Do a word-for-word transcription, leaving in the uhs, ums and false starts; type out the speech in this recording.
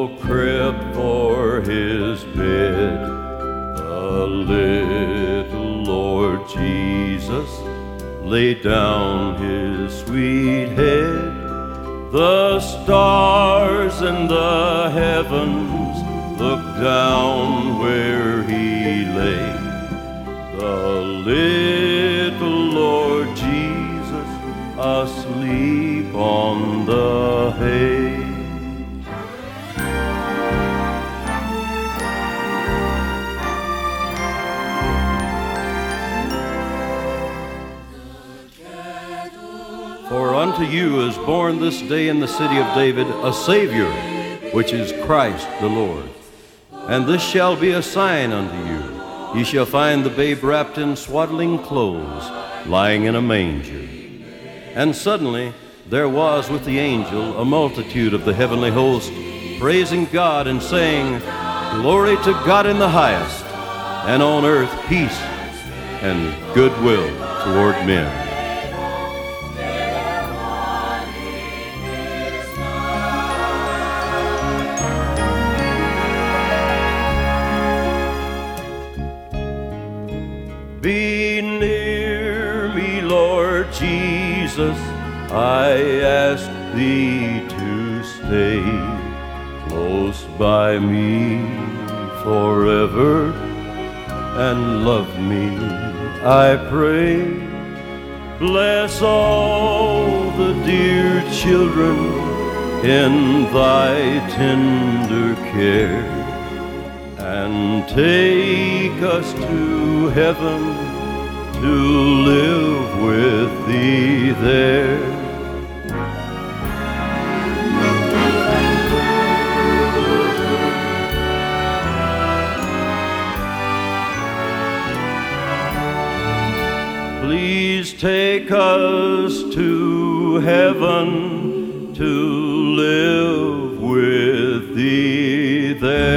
no crib for his bed. The little Lord Jesus laid down his sweet head. The stars in the heavens looked down where he lay. The little Lord Jesus asleep on the hay. For unto you is born this day in the city of David a Savior, which is Christ the Lord. And this shall be a sign unto you. Ye shall find the babe wrapped in swaddling clothes, lying in a manger. And suddenly there was with the angel a multitude of the heavenly host, praising God and saying, Glory to God in the highest, and on earth peace and goodwill toward men. Be near me, Lord Jesus, I ask thee to stay close by me forever and love me, I pray. Bless all the dear children in thy tender care, and take us to heaven to live with thee there. Please take us to heaven to live with thee there.